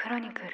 クロニクル。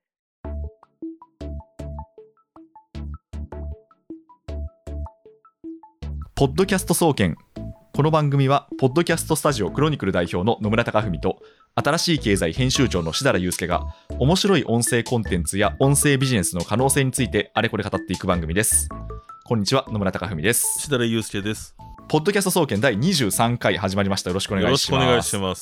ポッドキャスト総研。この番組はポッドキャストスタジオクロニクル代表の野村貴文と新しい経済編集長の志田祐介が面白い音声コンテンツや音声ビジネスの可能性についてあれこれ語っていく番組です。こんにちは、野村貴文です。 志田祐介です。 ポッドキャスト総研第23回始まりました。よろしくお願いします。 よろしくお願いします。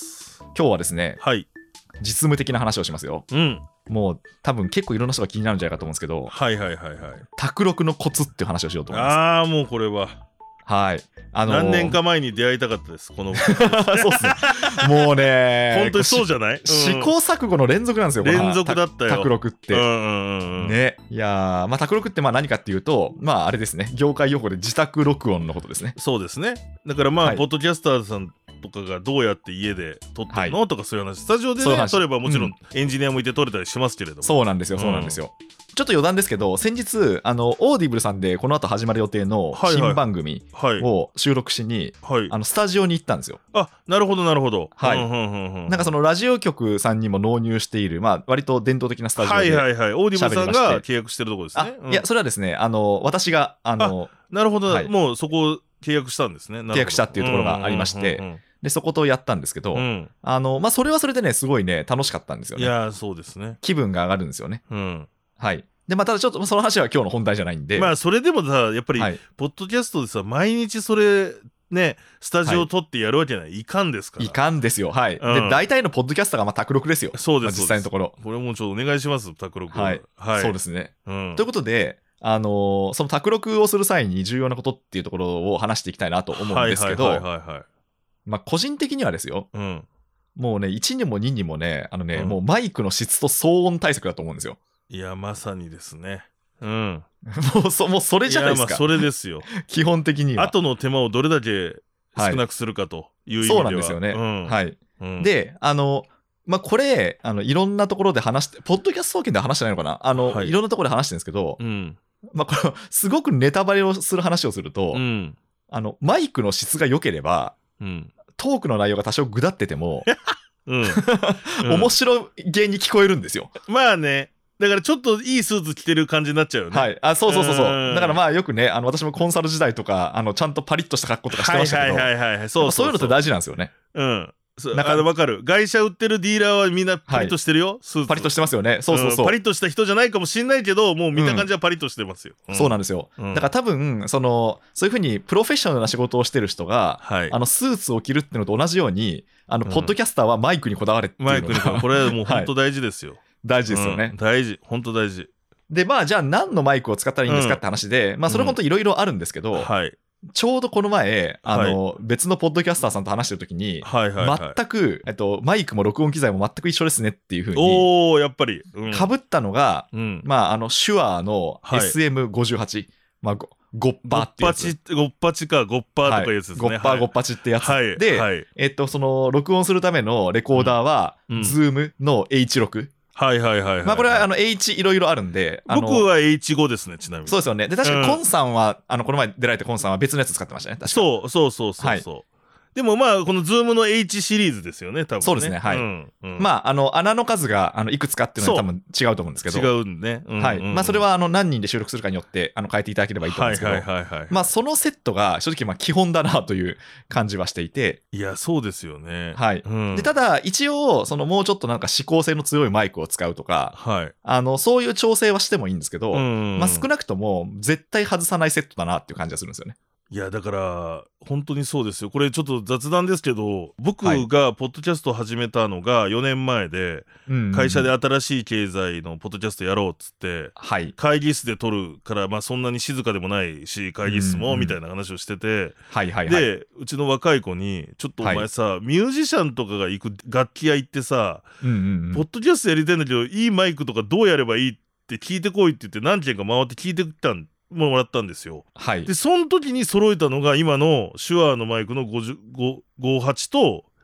今日はですね、 はい、 実務的な話をしますよ。もう多分結構いろんな人が気になるんじゃないかと思うんですけど、卓録のコツっていう話をしようと思います。 もうこれははい、 何年か前に出会いたかったです、このそうですね。もうね本当にそうじゃない、 試行錯誤の連続なんですよ。 連続だったよ、 卓録って、ね。いやー、卓録って何かっていうと、あれですね、業界用語で自宅録音のことですね。 そうですね。だからポッドキャスターさんとかがどうやって家で撮ってるの、とかそういう話、スタジオでね撮ればもちろんエンジニアもいて撮れたりしますけれども、 そうなんですよ、そうなんですよ。ちょっと余談ですけど、先日オーディブルさんでこの後始まる予定の新番組を収録しに、スタジオに行ったんですよ。 なるほどなるほど。 なんかそのラジオ局さんにも納入している、割と伝統的なスタジオで、 オーディブルさんが契約してるところですね。 いや、それはですね、私がなるほど、もうそこを契約したんですね。 契約したっていうところがありまして、でそことやったんですけど、それはそれでね、すごいね楽しかったんですよね。 いや、そうですね。 気分が上がるんですよね。はい。でただちょっとその話は今日の本題じゃないんで、 それでもさ、やっぱりポッドキャストでさ、毎日それね、スタジオを撮ってやるわけにはいかんですから。 いかんですよ。はい。で大体のポッドキャスターが卓録ですよ。 そうです、 実際のところ。 これもちょっとお願いします、卓録。 はい。そうですね。ということで、その卓録をする際に重要なことっていうところを話していきたいなと思うんですけど、個人的にはですよ、もうね、1にも2にもね、もうマイクの質と騒音対策だと思うんですよ。 いや、まさにですね。 もうそれじゃないですか。 それですよ。 基本的には。 後の手間をどれだけ少なくするかという意味では。 そうなんですよね。はい。で、これ、いろんなところで話して、ポッドキャスト総研では話してないのかな、いろんなところで話してるんですけど、これ、すごくネタバレをする話をすると、マイクの質が良ければ、トークの内容が多少ぐだってても、面白げに聞こえるんですよ。 まあね。だからちょっといいスーツ着てる感じになっちゃうよね。 はい。そう。だからよくね、私もコンサル時代とか、ちゃんとパリッとした格好とかしてましたけど、そういうのって大事なんですよね。 わかる。外車売ってるディーラーはみんなパリッとしてるよ。スーツパリッとしてますよね。そう。 パリッとした人じゃないかもしれないけど、もう見た感じはパリッとしてますよ。 そうなんですよ。だから多分、そういうふうにプロフェッショナルな仕事をしてる人が、スーツを着るっていうのと同じように、ポッドキャスターはマイクにこだわれっていうのが。 マイクにこれはもう本当大事ですよ。 大事ですよね。 大事。本当大事。 で、じゃあ何のマイクを使ったらいいんですかって話で、それ本当いろいろあるんですけど、ちょうどこの前、別のポッドキャスターさんと話してるときに、全く、マイクも録音機材も全く一緒ですねっていうふうに、 やっぱり。 被ったのが、シュアーの SM58。ゴッパーってやつ。 ゴッパチか、ゴッパーとかいうやつですね。 ゴッパチってやつ。で、その、録音するためのレコーダーは、ズームの H6。これはH いろいろあるんで。 僕は H5 ですね、ちなみに。 そうですよね。で、確かコンさんは、この前出られたコンさんは別のやつ使ってましたね。確かそう。でもこのズームの H シリーズですよね、多分ね。 そうですね、はい。穴の数がいくつかっていうのは多分違うと思うんですけど。 違うんね。 それは何人で収録するかによって変えていただければいいと思うんですけど、そのセットが正直基本だなという感じはしていて。 いや、そうですよね。 で、ただ一応、もうちょっとなんか指向性の強いマイクを使うとか、そういう調整はしてもいいんですけど、少なくとも絶対外さないセットだなっていう感じがするんですよね。 いや、だから本当にそうですよ。これちょっと雑談ですけど、僕がポッドキャストを始めたのが4年前で、会社で新しい経済のポッドキャストやろうっつって、会議室で撮るから、そんなに静かでもないし、会議室もみたいな話をしてて、で、うちの若い子に、ちょっとお前さ、ミュージシャンとかが行く楽器屋行ってさ、ポッドキャストやりたいんだけど、いいマイクとかどうやればいいって聞いてこいって言って、何件か回って聞いてきたもらったんですよ。で、その時に揃えたのが今のシュアーのマイクの58と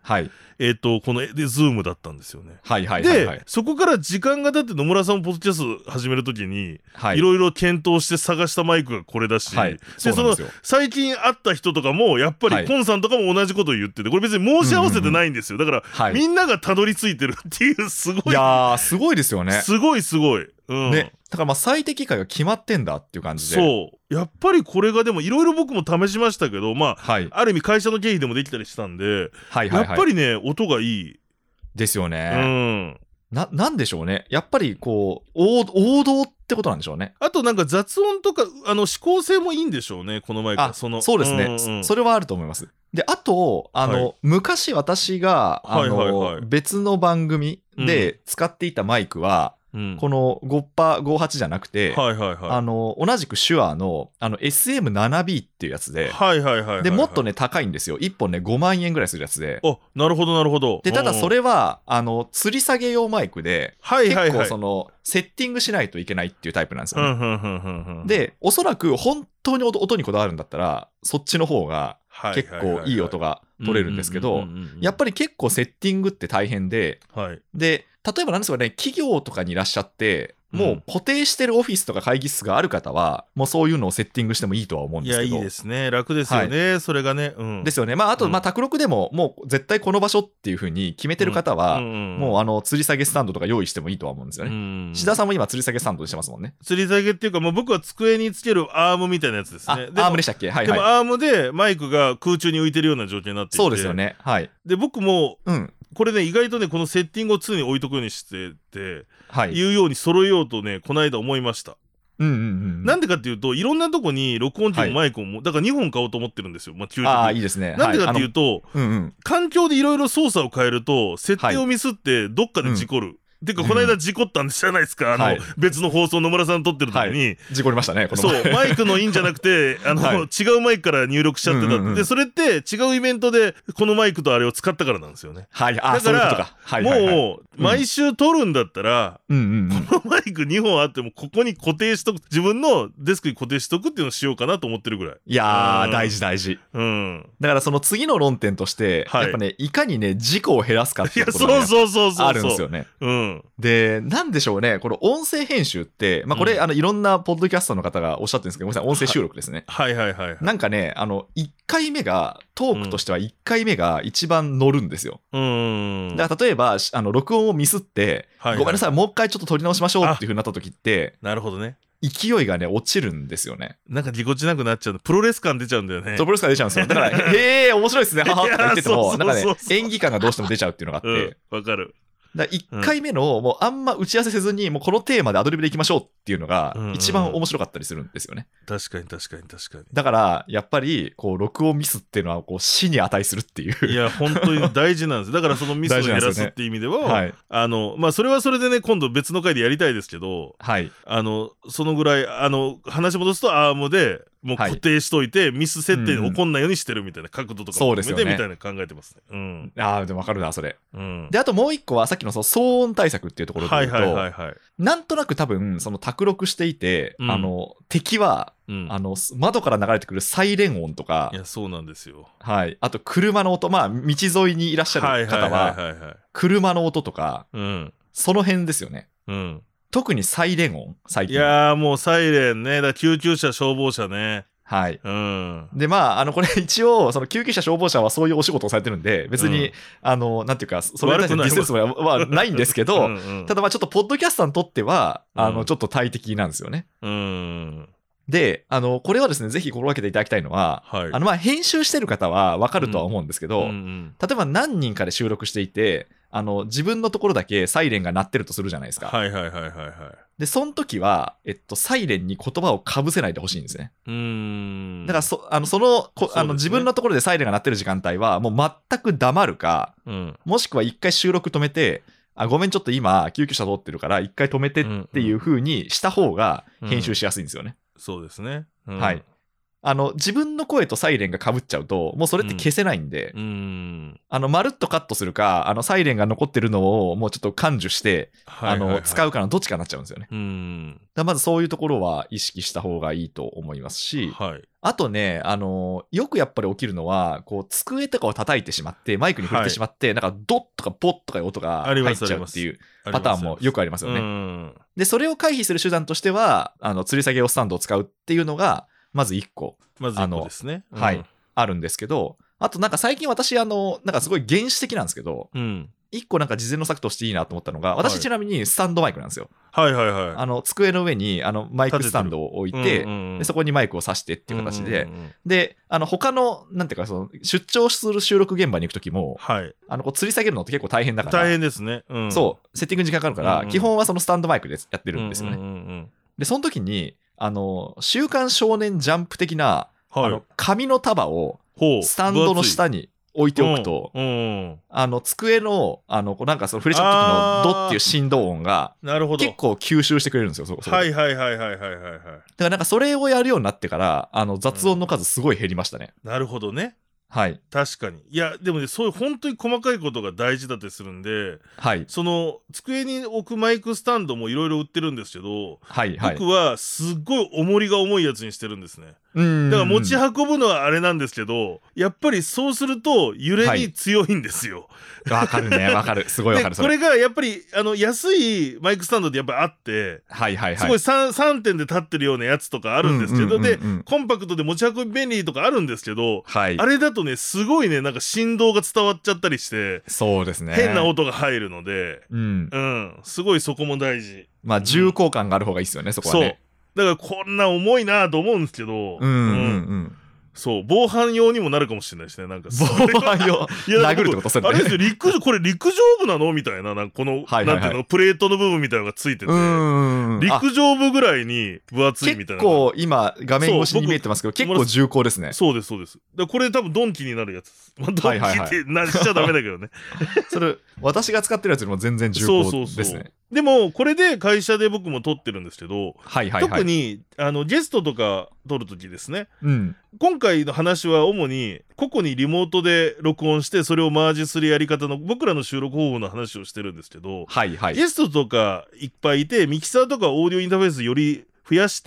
はい。 このZoom だったんですよね。 はいはいはい、はい。 で、そこから時間が経って野村さんもポッドキャスト始めるときに、いろいろ検討して探したマイクがこれだし、はい、で、その最近会った人とかも、やっぱりコンさんとかも同じことを言ってて、これ別に申し合わせてないんですよ。だから、みんながたどり着いてるっていう、すごい。 いやー、すごいですよね。 すごいすごい。 ね。だから最適解が決まってんだっていう感じで。 そう。やっぱりこれがでもいろいろ僕も試しましたけど、ある意味会社の経費でもできたりしたんで、やっぱりね、音がいい。 ですよね。なんでしょうね。やっぱりこう、王道ってことなんでしょうね。 あとなんか雑音とか、指向性もいいんでしょうね、このマイクは。 そうですね、それはあると思います。で、あと、昔私が、別の番組で使っていたマイクは、この 5%58 じゃなくて、同じく手話のSM7B っていうやつで、でもっとね高いんですよ。1本ね5万円ぐらいするやつで。 なるほどなるほど。 でただそれは吊り下げ用マイクで、結構そのセッティングしないといけないっていうタイプなんですよね。でおそらく本当に音にこだわるんだったらそっちの方が結構いい音が取れるんですけど、やっぱり結構セッティングって大変で、で例えばなんですかね、企業とかにいらっしゃって、もう固定してるオフィスとか会議室がある方は、もうそういうのをセッティングしてもいいとは思うんですけど。 いや、いいですね。楽ですよね。それがね。 ですよね。あと、卓録でも、もう絶対この場所っていう風に決めてる方は、もう吊り下げスタンドとか用意してもいいとは思うんですよね。志田さんも今吊り下げスタンドでしてますもんね。 吊り下げっていうか、僕は机につけるアームみたいなやつですね。 アームでしたっけ？はいはい。 でもアームでマイクが空中に浮いてるような状況になっていて。 そうですよね。はい。 で、僕も、これね、意外とね、このセッティングを常に置いとくようにしてて、いうように揃えようとね、この間思いました。なんでかっていうと、いろんなとこに録音機もマイクも、だから2本買おうと思ってるんですよ。究極。 いいですね。 なんでかっていうと、環境でいろいろ操作を変えると、設定をミスってどっかで事故る。てかこの間事故ったんじゃないですか、別の放送野村さん撮ってる時に、 事故りましたね。 そうマイクのインじゃなくて違うマイクから入力しちゃってた。でそれって違うイベントでこのマイクとあれを使ったからなんですよね。だからもう毎週撮るんだったらこのマイク2本あってもここに固定しとく、自分のデスクに固定しとくっていうのをしようかなと思ってるぐらい。 いやー大事大事。だからその次の論点としてやっぱね、いかにね事故を減らすかっていうことがあるんですよね。で、なんでしょうね、この音声編集って、これ、いろんなポッドキャストの方がおっしゃってるんですけど、ごめんなさい、音声収録ですね。なんかね、1回目が、トークとしては1回目が一番乗るんですよ。だから例えば、録音をミスって、ごめんなさい、もう一回ちょっと撮り直しましょうっていう風になった時って、 なるほどね。 勢いがね、落ちるんですよね。 なんかぎこちなくなっちゃう。プロレス感出ちゃうんだよね。 プロレス感出ちゃうんですよ。だから、面白いですね、ははって言ってても、なんかね、演技感がどうしても出ちゃうっていうのがあって。 わかる。 1回目の、もうあんま打ち合わせせずに、もうこのテーマでアドリブでいきましょうっていうのが、一番面白かったりするんですよね。 確かに確かに確かに。 だから、やっぱり、こう、録音ミスっていうのは、こう、死に値するっていう。 いや、本当に大事なんです。だからそのミスを減らすっていう意味では、それはそれでね、今度別の回でやりたいですけど、そのぐらい、話戻すとアームで、もう固定しといて、ミス設定起こんないようにしてるみたいな、角度とかも含めてみたいな考えてますね。 でも分かるな、それ。で、あともう一個は、さっきの騒音対策っていうところで言うと、なんとなく多分、その卓録していて、敵は、窓から流れてくるサイレン音とか、 いや、そうなんですよ。 あと車の音、道沿いにいらっしゃる方は、車の音とか、その辺ですよね。特にサイレン音、最近。 いやー、もうサイレンね。だ救急車、消防車ね。 で、これ一応、その救急車、消防車はそういうお仕事をされてるんで、別に、なんていうか、それに対してディスるつもりはないんですけど、ただちょっと、ポッドキャスターにとっては、ちょっと大敵なんですよね。で、これはですね、ぜひ心がけていただきたいのは、編集してる方はわかるとは思うんですけど、例えば何人かで収録していて、自分のところだけサイレンが鳴ってるとするじゃないですか。で、その時は、サイレンに言葉をかぶせないでほしいんですね。だから自分のところでサイレンが鳴ってる時間帯は、もう全く黙るか、もしくは一回収録止めて、ごめん、ちょっと今、救急車通ってるから、一回止めてっていう風にした方が編集しやすいんですよね。 そうですね。 自分の声とサイレンが被っちゃうと、もうそれって消せないんで、まるっとカットするか、サイレンが残ってるのをもうちょっと感受して、使うかのどっちかになっちゃうんですよね。まずそういうところは意識した方がいいと思いますし、あとね、よくやっぱり起きるのは、こう、机とかを叩いてしまって、マイクに触れてしまって、なんかドッとかポッとかいう音が入っちゃうっていうパターンもよくありますよね。で、それを回避する手段としては、吊り下げ用スタンドを使うっていうのが、まず1個。 ですね。 あるんですけど、あとなんか最近私、なんかすごい原始的なんですけど、1個なんか事前の策としていいなと思ったのが、私ちなみにスタンドマイクなんですよ。机の上にマイクスタンドを置いて、でそこにマイクを挿してっていう形で、で、他の、なんていうか、出張する収録現場に行くときも、こう吊り下げるのって結構大変だから。 大変ですね。 そう、セッティングに時間かかるから、基本はそのスタンドマイクでやってるんですよね。で、その時に、週刊少年ジャンプ的な、紙の束をスタンドの下に置いておくと、机の、なんかその触れちゃった時のドっていう振動音が、結構吸収してくれるんですよ、だからなんかそれをやるようになってから、雑音の数すごい減りましたね。 なるほどね。 はい、 確かに。いやでもね、そういう本当に細かいことが大事だったりするんで、その机に置くマイクスタンドもいろいろ売ってるんですけど、僕はすっごい重りが重いやつにしてるんですね。だから持ち運ぶのはあれなんですけど、やっぱりそうすると揺れに強いんですよ。 わかるね、わかる、すごいわかる。 これがやっぱり安いマイクスタンドでやっぱりあって、すごい 3点で立ってるようなやつとかあるんですけど、でコンパクトで持ち運び便利とかあるんですけど、あれだとね、すごいね、なんか振動が伝わっちゃったりして、 そうですね、 変な音が入るので、すごいそこも大事。 まあ重厚感がある方がいいですよね、そこはね。 だからこんな重いなと思うんですけど、そう、防犯用にもなるかもしれないですね。なんか防犯用殴るってことするね。 あれですよ、これ陸上部なのみたいな、なんかこの、なんていうの、プレートの部分みたいなのがついてて、陸上部ぐらいに分厚いみたいな。 結構今画面越しに見えてますけど、結構重厚ですね。 そうです。これ多分ドンキになるやつです。ドンキってしちゃダメだけどね。 それ、私が使ってるやつよりも全然重厚ですね。 でもこれで会社で僕も撮ってるんですけど、特にゲストとか撮るときですね、今回の話は主に個々にリモートで録音してそれをマージするやり方の僕らの収録方法の話をしてるんですけど、ゲストとかいっぱいいてミキサーとかオーディオインターフェースより増やして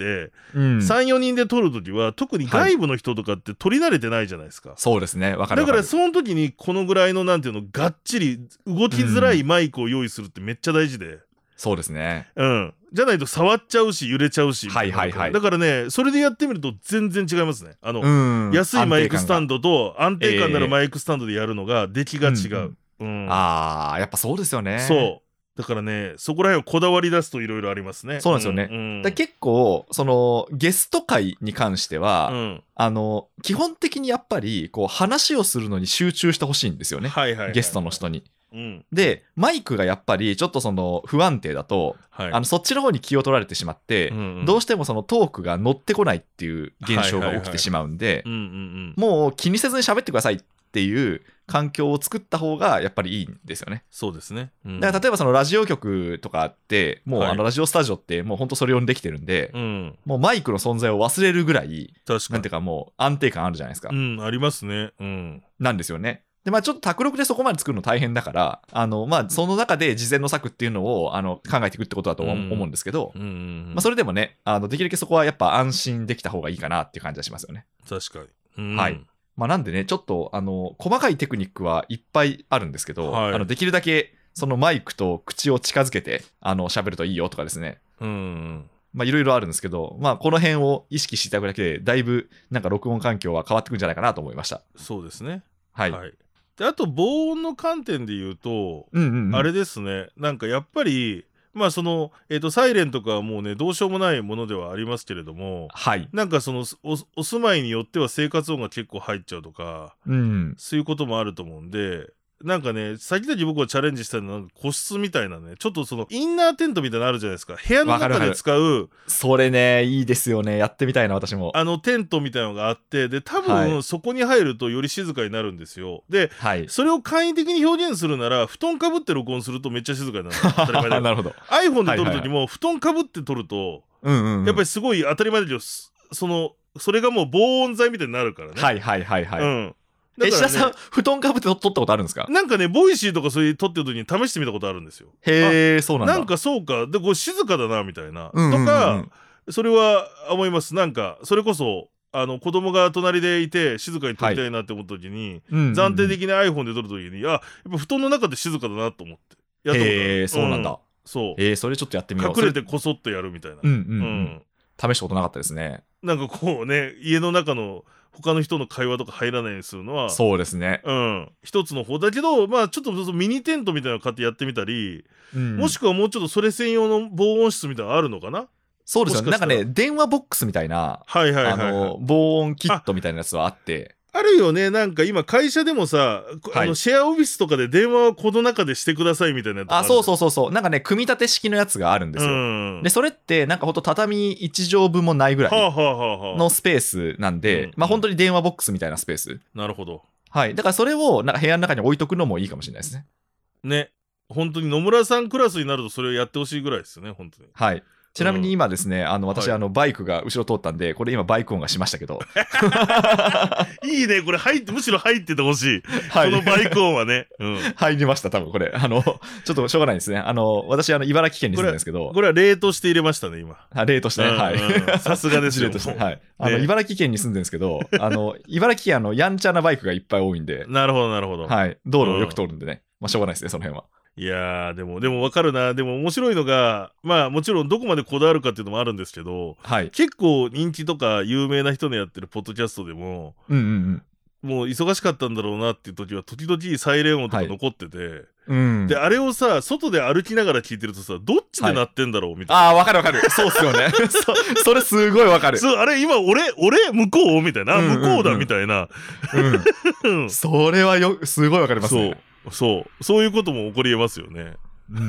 、3、4人で撮るときは特に外部の人とかって撮り慣れてないじゃないですか。 そうですね、わかる。 だからその時にこのぐらいのなんていうの、がっちり動きづらいマイクを用意するってめっちゃ大事で。 そうですね。 じゃないと触っちゃうし揺れちゃうし。だからね、それでやってみると全然違いますね。安いマイクスタンドと安定感のあるマイクスタンドでやるのが出来が違う。 やっぱそうですよね。 そう。だからね、そこら辺をこだわり出すといろいろありますね。 そうなんですよね。だ結構、ゲスト会に関しては、基本的にやっぱり、こう、話をするのに集中してほしいんですよね。ゲストの人に。で、マイクがやっぱりちょっと不安定だと、そっちの方に気を取られてしまって、どうしてもトークが乗ってこないっていう現象が起きてしまうんで、もう気にせずに喋ってくださいっていう環境を作った方がやっぱりいいんですよね。 そうですね。 だから例えばラジオ局とかって、もうラジオスタジオってもう本当それ用にできてるんで、もうマイクの存在を忘れるぐらい、なんていうかもう安定感あるじゃないですか。 ありますね。 なんですよね。で、ちょっと卓録でそこまで作るの大変だから、その中で事前の策っていうのを考えていくってことだと思うんですけど、それでもね、できるだけそこはやっぱ安心できた方がいいかなっていう感じがしますよね。 確かに。 はい。なんでね、ちょっと、細かいテクニックはいっぱいあるんですけど、できるだけ、マイクと口を近づけて、喋るといいよとかですね。いろいろあるんですけど、この辺を意識していただくだけで、だいぶ、なんか録音環境は変わってくるんじゃないかなと思いました。 そうですね。 はい。 であと防音の観点で言うと、あれですね、なんかやっぱりサイレンとかはもうねどうしようもないものではありますけれども、なんかお住まいによっては生活音が結構入っちゃうとか、そういうこともあると思うんで、なんかね、先々僕はチャレンジしたのは個室みたいなね、ちょっとインナーテントみたいなのあるじゃないですか。部屋の中で使う。 それね、いいですよね。やってみたいな、私も。 テントみたいなのがあって、で、多分、そこに入るとより静かになるんですよ。で、それを簡易的に表現するなら、布団かぶって録音するとめっちゃ静かになる。当たり前だよ。 なるほど。 iPhone で撮るときも、布団かぶって撮ると、やっぱりすごい当たり前だけど、 それがもう防音材みたいになるからね。 はいはいはいはい。 うん。 志田さん、布団かぶって撮ったことあるんですか？ なんかね、ボイシーとかそういう撮ってる時に試してみたことあるんですよ。 へえ、そうなんだ。 なんかそうか。で、これ静かだな、みたいな。とか、それは思います。なんか、それこそ、子供が隣でいて静かに撮りたいなって思った時に、暫定的に iPhone で撮る時に、やっぱ布団の中で静かだなと思って。やったことある。 へえ、そうなんだ。 そう。 それちょっとやってみよう。 隠れてこそっとやるみたいな。 試したことなかったですね。 なんかこうね、家の中の他の人の会話とか入らないようにするのは、 そうですね。 一つの方だけど、まあちょっとミニテントみたいなの買ってやってみたり、もしくはもうちょっとそれ専用の防音室みたいなのあるのかな？ そうですよね。なんかね、電話ボックスみたいな、防音キットみたいなやつはあって。 あるよね。なんか今会社でもさ、シェアオフィスとかで電話はこの中でしてくださいみたいなやつそう。なんかね、組み立て式のやつがあるんですよ。で、それってなんかほんと畳1畳分もないぐらいのスペースなんで、まあ本当に電話ボックスみたいなスペース。 なるほど。 はい。だからそれをなんか部屋の中に置いとくのもいいかもしれないですね。 ね。本当に野村さんクラスになるとそれをやってほしいぐらいですよね、本当に。 はい。ちなみに今ですね、私、バイクが後ろ通ったんで、これ今バイク音がしましたけど。 いいね、これむしろ入っててほしい。このバイク音はね。 入りました、多分これ。ちょっとしょうがないですね。私、茨城県に住んでるんですけど。 これは例として入れましたね、今。 例としてね、はい。 さすがですよ。 例として、はい。茨城県に住んでるんですけど、茨城県やんちゃなバイクがいっぱい多いんで。 なるほど、なるほど。 はい。道路をよく通るんでね。まあ、しょうがないですね、その辺は。 いやー、でも分かるな。でも面白いのが、まあもちろんどこまでこだわるかっていうのもあるんですけど、結構人気とか有名な人のやってるポッドキャストでも、もう忙しかったんだろうなっていう時は時々サイレン音とか残ってて、で、あれをさ、外で歩きながら聞いてるとさ、どっちで鳴ってんだろうみたいな。 わかる。そうっすよね。それすごいわかる。 あれ今俺向こうみたいな。向こうだみたいな。 それはすごいわかりますね。 そういうことも起こり得ますよね。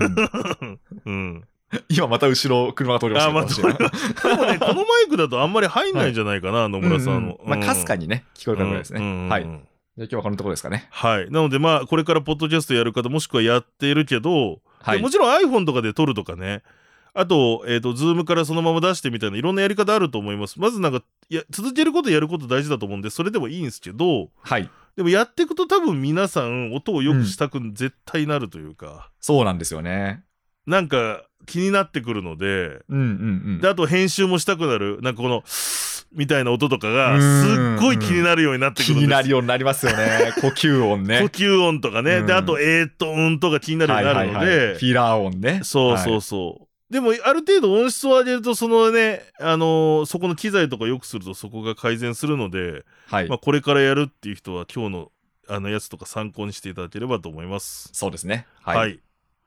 今また後ろ車が通りましたね。 でもね、このマイクだとあんまり入んないんじゃないかな、野村さんの。 まあ、かすかにね、聞こえるぐらいですね。はい。じゃあ今日はこのところですかね。 はい。なのでまあ、これからポッドキャストやる方、もしくはやっているけど、もちろん iPhone とかで撮るとかね、あと、Zoom からそのまま出してみたいないろんなやり方あると思います。まずなんか、続けることやること大事だと思うんで、それでもいいんですけど、でもやっていくと多分皆さん音を良くしたく絶対なるというか。 そうなんですよね。 なんか気になってくるので、で、あと編集もしたくなる。なんかこの、みたいな音とかが、すっごい気になるようになってくるんです。 気になるようになりますよね。呼吸音ね。 呼吸音とかね。で、あと、音が気になるようになるので。 フィラー音ね。 そう。でも、ある程度音質を上げると、そのね、そこの機材とか良くするとそこが改善するので、まあ、これからやるっていう人は今日のやつとか参考にしていただければと思います。 そうですね。はい。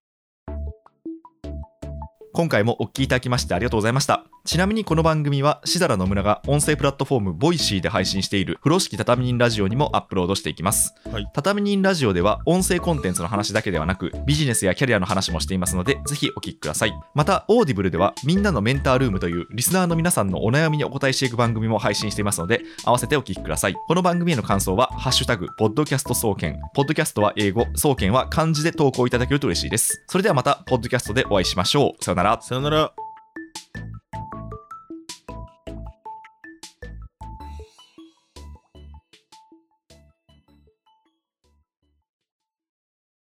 今回もお聞きいただきましてありがとうございました。ちなみにこの番組はしだら野村が音声プラットフォームボイシーで配信している風呂敷畳人ラジオにもアップロードしていきます。畳人ラジオでは音声コンテンツの話だけではなくビジネスやキャリアの話もしていますのでぜひお聞きください。またオーディブルではみんなのメンタールームというリスナーの皆さんのお悩みにお答えしていく番組も配信していますので合わせてお聞きください。この番組への感想はハッシュタグポッドキャスト総研、ポッドキャストは英語、総研は漢字で投稿いただけると嬉しいです。それではまたポッドキャストでお会いしましょう。さよなら。 さよなら。